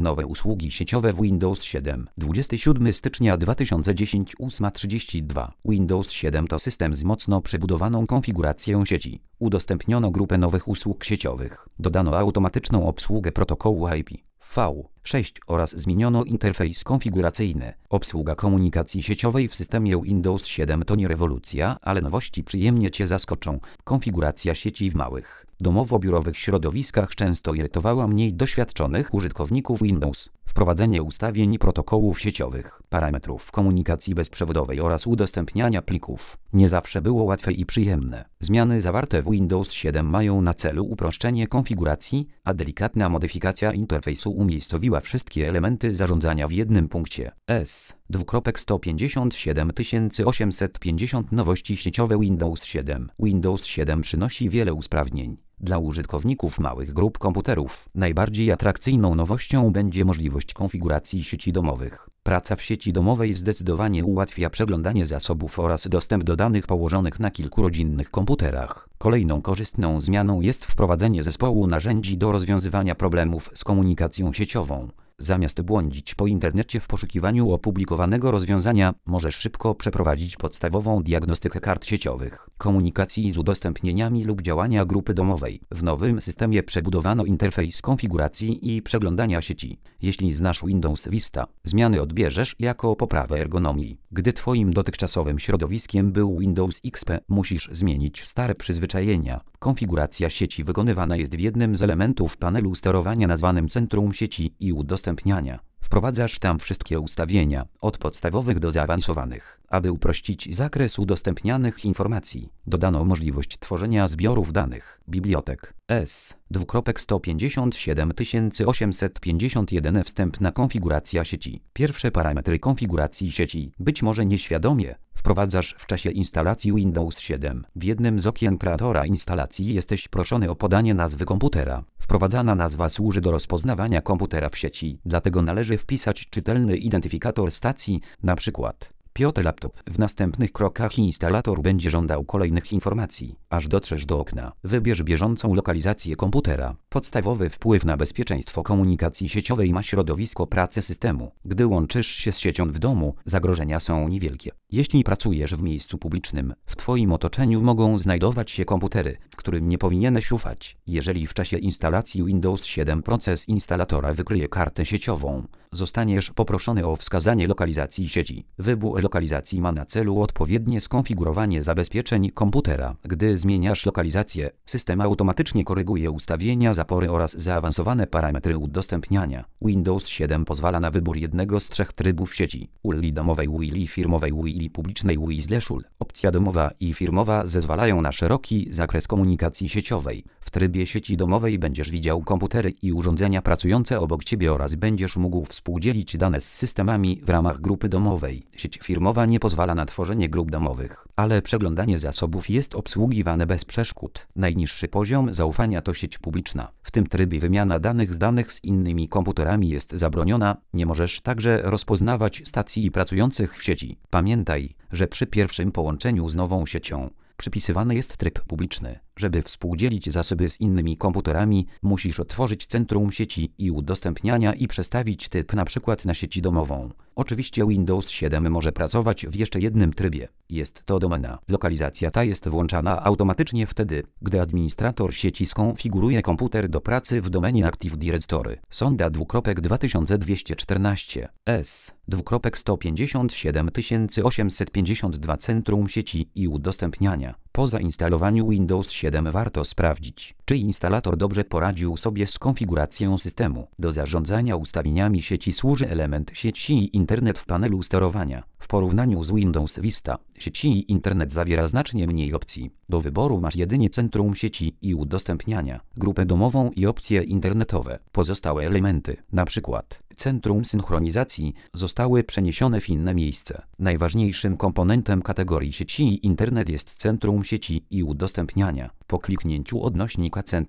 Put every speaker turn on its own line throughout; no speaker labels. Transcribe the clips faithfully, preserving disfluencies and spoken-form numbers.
Nowe usługi sieciowe w Windows siedem. dwudziestego siódmego stycznia dwa tysiące dziesiątego, ósma trzydzieści dwa. Windows siedem to system z mocno przebudowaną konfiguracją sieci. Udostępniono grupę nowych usług sieciowych. Dodano automatyczną obsługę protokołu I P V sześć oraz zmieniono interfejs konfiguracyjny. Obsługa komunikacji sieciowej w systemie Windows siedem to nie rewolucja, ale nowości przyjemnie Cię zaskoczą. Konfiguracja sieci w małych, domowo-biurowych środowiskach często irytowała mniej doświadczonych użytkowników Windows. Wprowadzenie ustawień protokołów sieciowych, parametrów komunikacji bezprzewodowej oraz udostępniania plików nie zawsze było łatwe i przyjemne. Zmiany zawarte w Windows siedem mają na celu uproszczenie konfiguracji, a delikatna modyfikacja interfejsu umiejscowiła wszystkie elementy zarządzania w jednym punkcie. S. sto pięćdziesiąt siedem tysięcy osiemset pięćdziesiąt Nowości sieciowe Windows siedem. Windows siedem przynosi wiele usprawnień. Dla użytkowników małych grup komputerów najbardziej atrakcyjną nowością będzie możliwość konfiguracji sieci domowych. Praca w sieci domowej zdecydowanie ułatwia przeglądanie zasobów oraz dostęp do danych położonych na kilku rodzinnych komputerach. Kolejną korzystną zmianą jest wprowadzenie zespołu narzędzi do rozwiązywania problemów z komunikacją sieciową. Zamiast błądzić po internecie w poszukiwaniu opublikowanego rozwiązania, możesz szybko przeprowadzić podstawową diagnostykę kart sieciowych, komunikacji z udostępnieniami lub działania grupy domowej. W nowym systemie przebudowano interfejs konfiguracji i przeglądania sieci. Jeśli znasz Windows Vista, zmiany odbierzesz jako poprawę ergonomii. Gdy Twoim dotychczasowym środowiskiem był Windows X P, musisz zmienić stare przyzwyczajenia. Konfiguracja sieci wykonywana jest w jednym z elementów panelu sterowania nazwanym centrum sieci i udostępniania. Wprowadzasz tam wszystkie ustawienia, od podstawowych do zaawansowanych. Aby uprościć zakres udostępnianych informacji, dodano możliwość tworzenia zbiorów danych, bibliotek. S. sto pięćdziesiąt siedem tysięcy osiemset pięćdziesiąt jeden Wstępna konfiguracja sieci. Pierwsze parametry konfiguracji sieci, być może nieświadomie, wprowadzasz w czasie instalacji Windows siedem. W jednym z okien kreatora instalacji jesteś proszony o podanie nazwy komputera. Wprowadzana nazwa służy do rozpoznawania komputera w sieci, dlatego należy wpisać czytelny identyfikator stacji, np. Piotr Laptop. W następnych krokach instalator będzie żądał kolejnych informacji, aż dotrzesz do okna. Wybierz bieżącą lokalizację komputera. Podstawowy wpływ na bezpieczeństwo komunikacji sieciowej ma środowisko pracy systemu. Gdy łączysz się z siecią w domu, zagrożenia są niewielkie. Jeśli pracujesz w miejscu publicznym, w Twoim otoczeniu mogą znajdować się komputery, którym nie powinieneś ufać. Jeżeli w czasie instalacji Windows siedem proces instalatora wykryje kartę sieciową, zostaniesz poproszony o wskazanie lokalizacji sieci. Wybór lokalizacji ma na celu odpowiednie skonfigurowanie zabezpieczeń komputera. Gdy zmieniasz lokalizację, system automatycznie koryguje ustawienia, zapory oraz zaawansowane parametry udostępniania. Windows siedem pozwala na wybór jednego z trzech trybów sieci: U L I domowej, U L I firmowej, U L I publicznej, U L I/U L. Opcja domowa i firmowa zezwalają na szeroki zakres komunikacji sieciowej. W trybie sieci domowej będziesz widział komputery i urządzenia pracujące obok Ciebie oraz będziesz mógł współdzielić dane z systemami w ramach grupy domowej. Sieć firmowa nie pozwala na tworzenie grup domowych, ale przeglądanie zasobów jest obsługiwane bez przeszkód. Najniższy poziom zaufania to sieć publiczna. W tym trybie wymiana danych z danych z innymi komputerami jest zabroniona. Nie możesz także rozpoznawać stacji pracujących w sieci. Pamiętaj, że przy pierwszym połączeniu z nową siecią przypisywany jest tryb publiczny. Żeby współdzielić zasoby z innymi komputerami, musisz otworzyć centrum sieci i udostępniania i przestawić typ np. na sieci domową. Oczywiście Windows siedem może pracować w jeszcze jednym trybie. Jest to domena. Lokalizacja ta jest włączana automatycznie wtedy, gdy administrator sieci skonfiguruje komputer do pracy w domenie Active Directory. Sonda dwa tysiące dwieście czternaście. S. sto pięćdziesiąt siedem tysięcy osiemset pięćdziesiąt dwa Centrum sieci i udostępniania. Po zainstalowaniu Windows siedem warto sprawdzić, czy instalator dobrze poradził sobie z konfiguracją systemu. Do zarządzania ustawieniami sieci służy element sieci i internet w panelu sterowania. W porównaniu z Windows Vista, sieci i internet zawiera znacznie mniej opcji. Do wyboru masz jedynie centrum sieci i udostępniania, grupę domową i opcje internetowe. Pozostałe elementy, np. centrum synchronizacji, zostały przeniesione w inne miejsce. Najważniejszym komponentem kategorii sieci i internet jest centrum sieci i udostępniania. Po kliknięciu odnośnika centrum,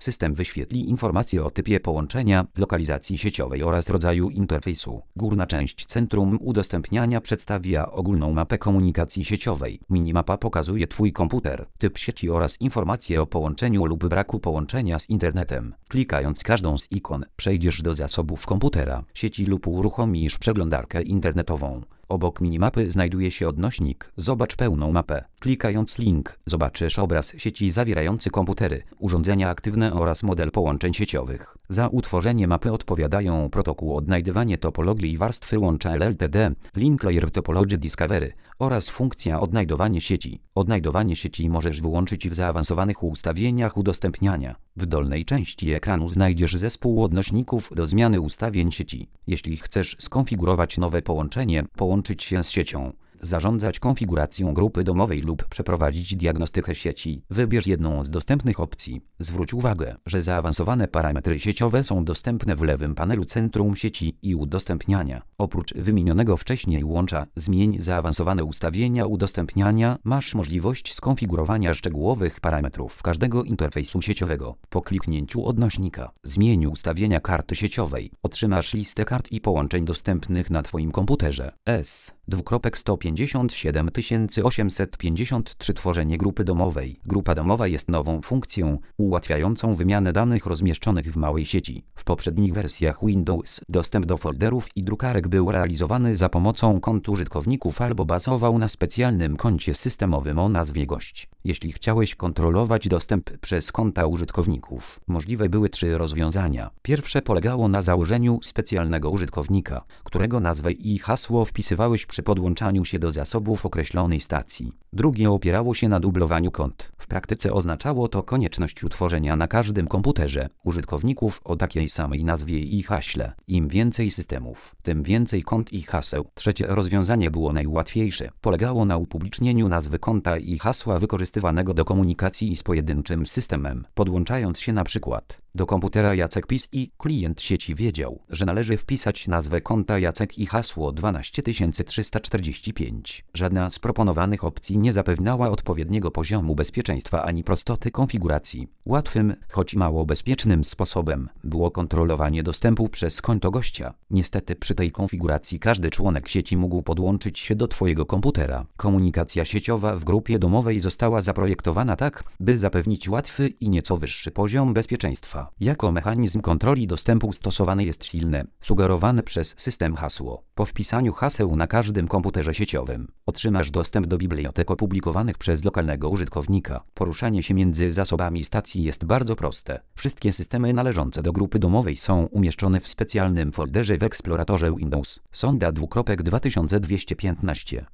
System wyświetli informacje o typie połączenia, lokalizacji sieciowej oraz rodzaju interfejsu. Górna część centrum udostępniania przedstawia ogólną mapę komunikacji sieciowej. Minimapa pokazuje Twój komputer, typ sieci oraz informacje o połączeniu lub braku połączenia z internetem. Klikając każdą z ikon, przejdziesz do zasobów komputera, sieci lub uruchomisz przeglądarkę internetową. Obok minimapy znajduje się odnośnik „Zobacz pełną mapę”. Klikając link, zobaczysz obraz sieci zawierający komputery, urządzenia aktywne oraz model połączeń sieciowych. Za utworzenie mapy odpowiadają protokół odnajdywanie topologii i warstwy łącza L L T D, Link Layer Topology Discovery oraz funkcja odnajdowanie sieci. Odnajdowanie sieci możesz wyłączyć w zaawansowanych ustawieniach udostępniania. W dolnej części ekranu znajdziesz zespół odnośników do zmiany ustawień sieci. Jeśli chcesz skonfigurować nowe połączenie, połączyć się z siecią, zarządzać konfiguracją grupy domowej lub przeprowadzić diagnostykę sieci, wybierz jedną z dostępnych opcji. Zwróć uwagę, że zaawansowane parametry sieciowe są dostępne w lewym panelu centrum sieci i udostępniania. Oprócz wymienionego wcześniej łącza, zmień zaawansowane ustawienia udostępniania, masz możliwość skonfigurowania szczegółowych parametrów każdego interfejsu sieciowego. Po kliknięciu odnośnika zmień ustawienia karty sieciowej, otrzymasz listę kart i połączeń dostępnych na Twoim komputerze. S. sto pięćdziesiąt siedem tysięcy osiemset pięćdziesiąt trzy Tworzenie grupy domowej. Grupa domowa jest nową funkcją ułatwiającą wymianę danych rozmieszczonych w małej sieci. W poprzednich wersjach Windows dostęp do folderów i drukarek był realizowany za pomocą kont użytkowników albo bazował na specjalnym koncie systemowym o nazwie gość. Jeśli chciałeś kontrolować dostęp przez konta użytkowników, możliwe były trzy rozwiązania. Pierwsze polegało na założeniu specjalnego użytkownika, którego nazwę i hasło wpisywałeś przy podłączaniu się do zasobów określonej stacji. Drugie opierało się na dublowaniu kont. W praktyce oznaczało to konieczność utworzenia na każdym komputerze użytkowników o takiej samej nazwie i haśle. Im więcej systemów, tym więcej kont i haseł. Trzecie rozwiązanie było najłatwiejsze. Polegało na upublicznieniu nazwy konta i hasła wykorzystywanego do komunikacji z pojedynczym systemem. Podłączając się na przykład do komputera Jacek P I S i klient sieci wiedział, że należy wpisać nazwę konta Jacek i hasło dwanaście tysięcy trzysta czterdzieści pięć. Żadna z proponowanych opcji nie zapewniała odpowiedniego poziomu bezpieczeństwa ani prostoty konfiguracji. Łatwym, choć mało bezpiecznym sposobem było kontrolowanie dostępu przez konto gościa. Niestety przy tej konfiguracji każdy członek sieci mógł podłączyć się do Twojego komputera. Komunikacja sieciowa w grupie domowej została zaprojektowana tak, by zapewnić łatwy i nieco wyższy poziom bezpieczeństwa. Jako mechanizm kontroli dostępu stosowany jest silne, sugerowane przez system hasło. Po wpisaniu haseł na każdym komputerze sieciowym otrzymasz dostęp do bibliotek opublikowanych przez lokalnego użytkownika. Poruszanie się między zasobami stacji jest bardzo proste. Wszystkie systemy należące do grupy domowej są umieszczone w specjalnym folderze w eksploratorze Windows. Sonda dwa tysiące dwieście piętnaście